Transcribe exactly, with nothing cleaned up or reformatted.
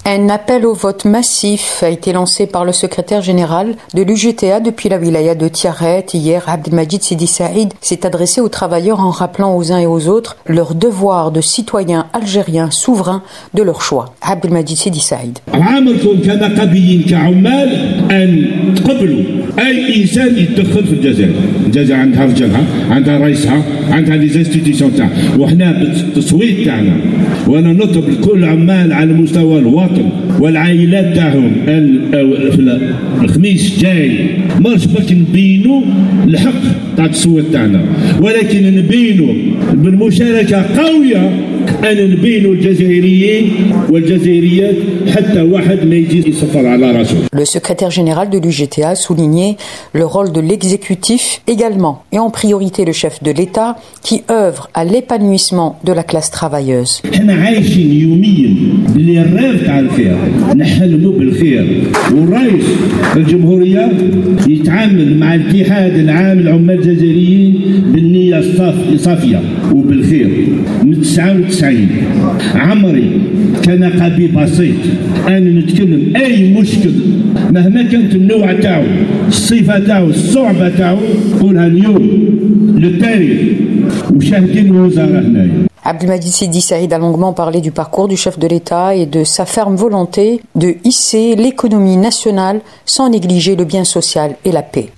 Un appel au vote massif a été lancé par le secrétaire général de l'U G T A depuis la wilaya de Tiaret. Hier, Abdelmajid Sidi Saïd s'est adressé aux travailleurs en rappelant aux uns et aux autres leur devoir de citoyens algériens souverains de leur choix. Abdelmajid Sidi Saïd. عاملكم كنقابيين كعمال أن تقبلوا أي إنسان يتدخل في الجزائر. الجزائر عندها رجالها، عندها رئيسها، عندها لي زانستيتيسيون تاعها، وحنا بالتصويت تاعنا وأنا نطلب لكل عمال على مستوى الوطن والعائلات تاعهم في الخميس الجاي مارش باش نبينوا الحق تاع التصويت تاعنا، ولكن نبينوا بالمشاركة قوية أن نبينوا الجزائريين والجزائريات حتى واحد ما يجي يصفر على راسه. Le secrétaire général de l'U G T A a souligné le rôle de l'exécutif également et en priorité le chef de l'État qui œuvre à l'épanouissement de la classe travailleuse. احنا عايشين يوميا اللي الريف تاع الخير نحلموا بالخير والرئيس الجمهورية يتعامل مع الاتحاد العام للعمال الجزائريين بالنية الصافية وبالخير. من تسعة وتسعين عمري كنقابي بسيط أنا نتكلم أي مشكل مهما كانت النوع تاعو الصفة تاعو الصعبة تاعو نقولها اليوم للتاريخ وشاهدين الوزارة هنايا. Abdelmajid Sidi Saïd a longuement parlé du parcours du chef de l'État et de sa ferme volonté de hisser l'économie nationale sans négliger le bien social et la paix.